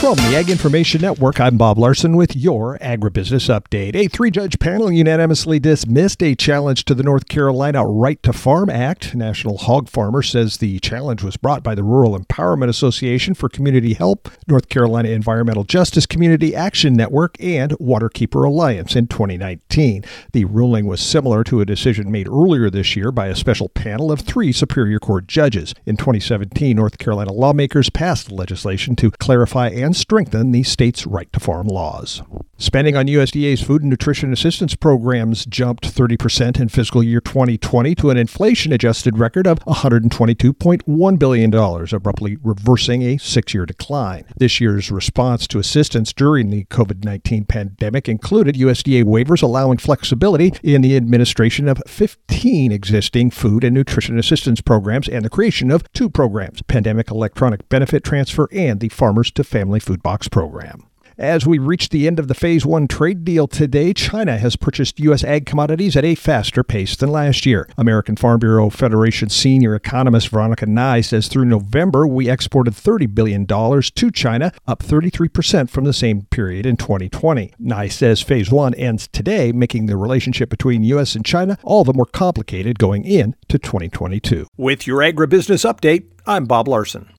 From the Ag Information Network, I'm Bob Larson with your Agribusiness Update. A three-judge panel unanimously dismissed a challenge to the North Carolina Right to Farm Act. National Hog Farmer says the challenge was brought by the Rural Empowerment Association for Community Help, North Carolina Environmental Justice Community Action Network, and Waterkeeper Alliance in 2019. The ruling was similar to a decision made earlier this year by a special panel of 3 Superior Court judges. In 2017, North Carolina lawmakers passed legislation to clarify and strengthen the state's right to farm laws. Spending on USDA's food and nutrition assistance programs jumped 30% in fiscal year 2020 to an inflation-adjusted record of $122.1 billion, abruptly reversing a 6-year decline. This year's response to assistance during the COVID-19 pandemic included USDA waivers allowing flexibility in the administration of 15 existing food and nutrition assistance programs and the creation of 2 programs, Pandemic Electronic Benefit Transfer and the Farmers to Family Food Box Program. As we reach the end of the Phase 1 trade deal today, China has purchased U.S. ag commodities at a faster pace than last year. American Farm Bureau Federation senior economist Veronica Nye says through November, we exported $30 billion to China, up 33% from the same period in 2020. Nye says Phase 1 ends today, making the relationship between U.S. and China all the more complicated going into 2022. With your Agribusiness Update, I'm Bob Larson.